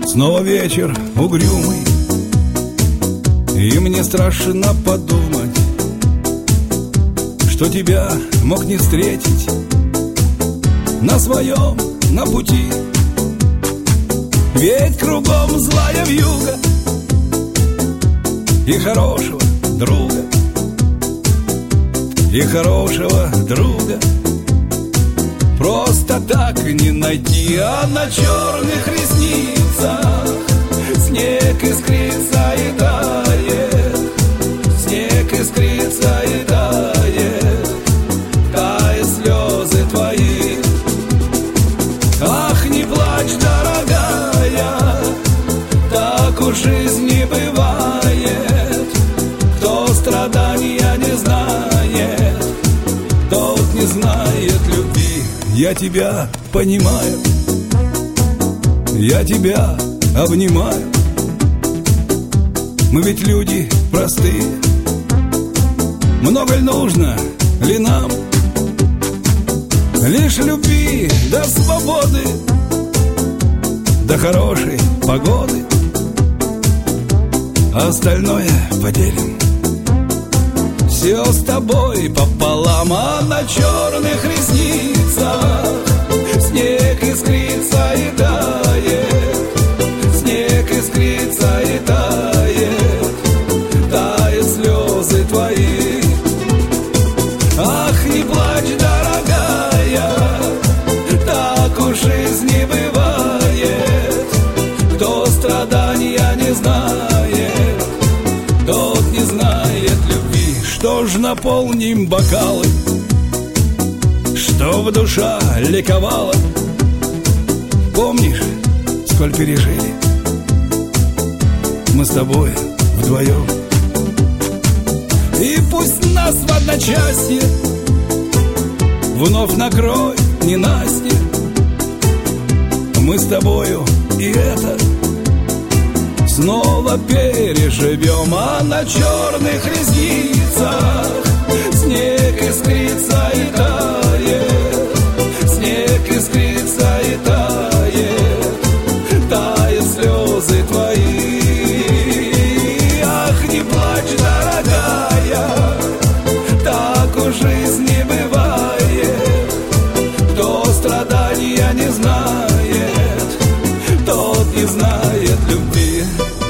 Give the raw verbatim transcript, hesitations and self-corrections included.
Снова вечер угрюмый, и мне страшно подумать, что тебя мог не встретить на своем, на пути. Ведь кругом злая вьюга и хорошего друга, и хорошего друга просто так не найти. А на черных ресницах снег искрится и тает, снег искрится и тает, тают слезы твои. Ах, не плачь, дорогая, так уж жизнь не бывает. Кто страдания не знает, тот не знает любви. Я тебя понимаю, я тебя обнимаю. Мы ведь люди простые, много ли нужно ли нам? Лишь любви до свободы, до хорошей погоды, а остальное поделим все с тобой пополам. А на черных ресницах снег искрится и тает, снег искрится и тает, тают слезы твои. Ах, не плачь, дорогая, так уж жизнь не бывает. Кто страдания не знает, тот не знает любви. Что ж, наполним бокалы, чтоб душа ликовала. Помнишь, сколь пережили мы с тобой вдвоем? И пусть нас в одночасье вновь накроет ненастье, мы с тобою и это снова переживем. А на черных ресницах снег искрится и тает, снег искрится и тает, тают слезы твои. Ах, не плачь, дорогая, так уж жизнь не бывает. Кто страдания не знает, тот не знает любви.